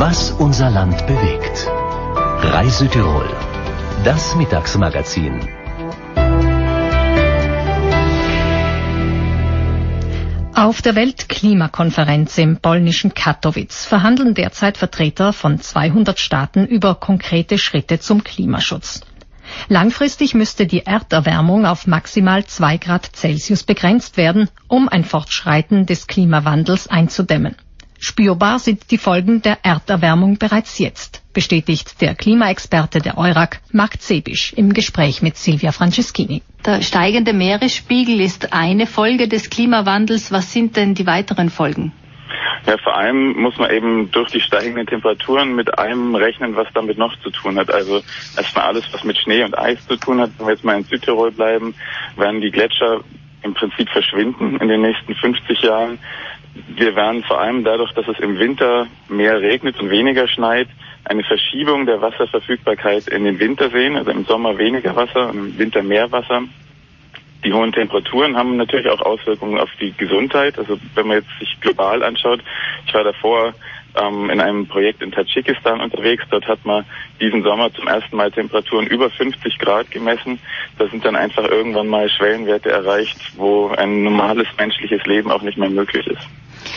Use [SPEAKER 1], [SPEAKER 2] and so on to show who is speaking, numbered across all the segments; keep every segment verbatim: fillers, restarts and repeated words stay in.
[SPEAKER 1] Was unser Land bewegt. Reise Tirol. Das Mittagsmagazin.
[SPEAKER 2] Auf der Weltklimakonferenz im polnischen Katowice verhandeln derzeit Vertreter von zweihundert Staaten über konkrete Schritte zum Klimaschutz. Langfristig müsste die Erderwärmung auf maximal zwei Grad Celsius begrenzt werden, um ein Fortschreiten des Klimawandels einzudämmen. Spürbar sind die Folgen der Erderwärmung bereits jetzt, bestätigt der Klimaexperte der EURAG, Mark Zebisch, im Gespräch mit Silvia Franceschini.
[SPEAKER 3] Der steigende Meeresspiegel ist eine Folge des Klimawandels. Was sind denn die weiteren Folgen?
[SPEAKER 4] Ja, vor allem muss man eben durch die steigenden Temperaturen mit allem rechnen, was damit noch zu tun hat. Also erstmal alles, was mit Schnee und Eis zu tun hat. Wenn wir jetzt mal in Südtirol bleiben, werden die Gletscher im Prinzip verschwinden in den nächsten fünfzig Jahren. Wir werden vor allem dadurch, dass es im Winter mehr regnet und weniger schneit, eine Verschiebung der Wasserverfügbarkeit in den Winter sehen. Also im Sommer weniger Wasser und im Winter mehr Wasser. Die hohen Temperaturen haben natürlich auch Auswirkungen auf die Gesundheit. Also wenn man jetzt sich global anschaut, ich war davor ähm, in einem Projekt in Tadschikistan unterwegs. Dort hat man diesen Sommer zum ersten Mal Temperaturen über fünfzig Grad gemessen. Da sind dann einfach irgendwann mal Schwellenwerte erreicht, wo ein normales menschliches Leben auch nicht mehr möglich ist.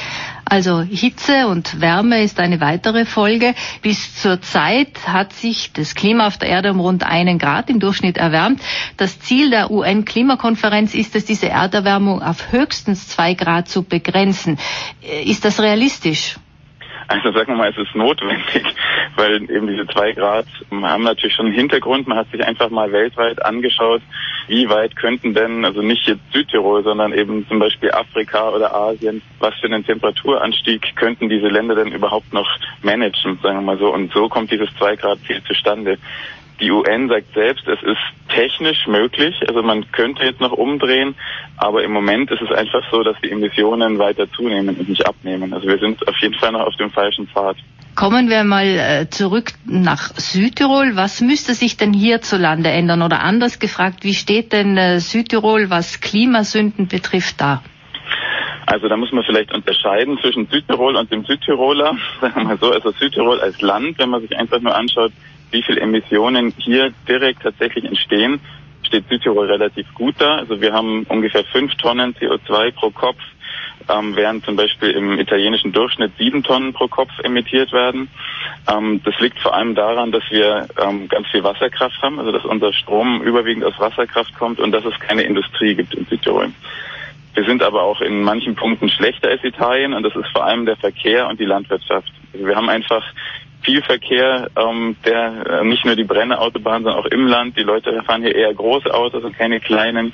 [SPEAKER 3] Also Hitze und Wärme ist eine weitere Folge. Bis zur Zeit hat sich das Klima auf der Erde um rund einen Grad im Durchschnitt erwärmt. Das Ziel der U N-Klimakonferenz ist es, diese Erderwärmung auf höchstens zwei Grad zu begrenzen. Ist das realistisch?
[SPEAKER 4] Also sagen wir mal, es ist notwendig, weil eben diese zwei Grad haben natürlich schon einen Hintergrund. Man hat sich einfach mal weltweit angeschaut, wie weit könnten denn, also nicht jetzt Südtirol, sondern eben zum Beispiel Afrika oder Asien, was für einen Temperaturanstieg könnten diese Länder denn überhaupt noch managen, sagen wir mal so. Und so kommt dieses zwei Grad Ziel zustande. Die U N sagt selbst, es ist technisch möglich, also man könnte jetzt noch umdrehen, aber im Moment ist es einfach so, dass die Emissionen weiter zunehmen und nicht abnehmen. Also wir sind auf jeden Fall noch auf dem falschen Pfad.
[SPEAKER 3] Kommen wir mal äh, zurück nach Südtirol. Was müsste sich denn hierzulande ändern? Oder anders gefragt, wie steht denn äh, Südtirol, was Klimasünden betrifft, da?
[SPEAKER 4] Also da muss man vielleicht unterscheiden zwischen Südtirol und dem Südtiroler. Sagen wir mal so, also Südtirol als Land, wenn man sich einfach nur anschaut, wie viele Emissionen hier direkt tatsächlich entstehen, steht Südtirol relativ gut da. Also wir haben ungefähr fünf Tonnen C O zwei pro Kopf, ähm, während zum Beispiel im italienischen Durchschnitt sieben Tonnen pro Kopf emittiert werden. Ähm, das liegt vor allem daran, dass wir ähm, ganz viel Wasserkraft haben, also dass unser Strom überwiegend aus Wasserkraft kommt und dass es keine Industrie gibt in Südtirol. Wir sind aber auch in manchen Punkten schlechter als Italien und das ist vor allem der Verkehr und die Landwirtschaft. Also wir haben einfach viel Verkehr, ähm, der äh, nicht nur die Brennerautobahn, sondern auch im Land. Die Leute fahren hier eher große Autos und keine kleinen.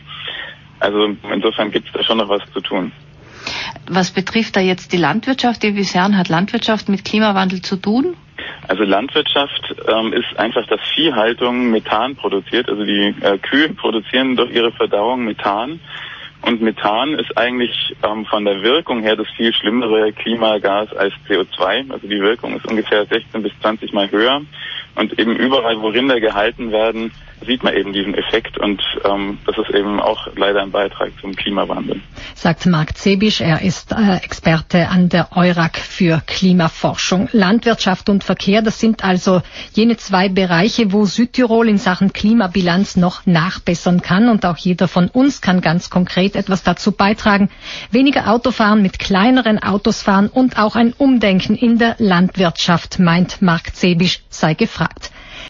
[SPEAKER 4] Also insofern gibt es da schon noch was zu tun.
[SPEAKER 3] Was betrifft da jetzt die Landwirtschaft? Inwiefern hat Landwirtschaft mit Klimawandel zu tun?
[SPEAKER 4] Also Landwirtschaft ähm, ist einfach, dass Viehhaltung Methan produziert. Also die äh, Kühe produzieren durch ihre Verdauung Methan. Und Methan ist eigentlich ähm, von der Wirkung her das viel schlimmere Klimagas als C O zwei. Also die Wirkung ist ungefähr sechzehn bis zwanzig Mal höher. Und eben überall, wo Rinder gehalten werden, sieht man eben diesen Effekt. Und ähm, das ist eben auch leider ein Beitrag zum Klimawandel.
[SPEAKER 2] Sagt Mark Zebisch, er ist äh, Experte an der EURAG für Klimaforschung. Landwirtschaft und Verkehr, das sind also jene zwei Bereiche, wo Südtirol in Sachen Klimabilanz noch nachbessern kann. Und auch jeder von uns kann ganz konkret etwas dazu beitragen. Weniger Autofahren, mit kleineren Autos fahren und auch ein Umdenken in der Landwirtschaft, meint Mark Zebisch, sei gefragt.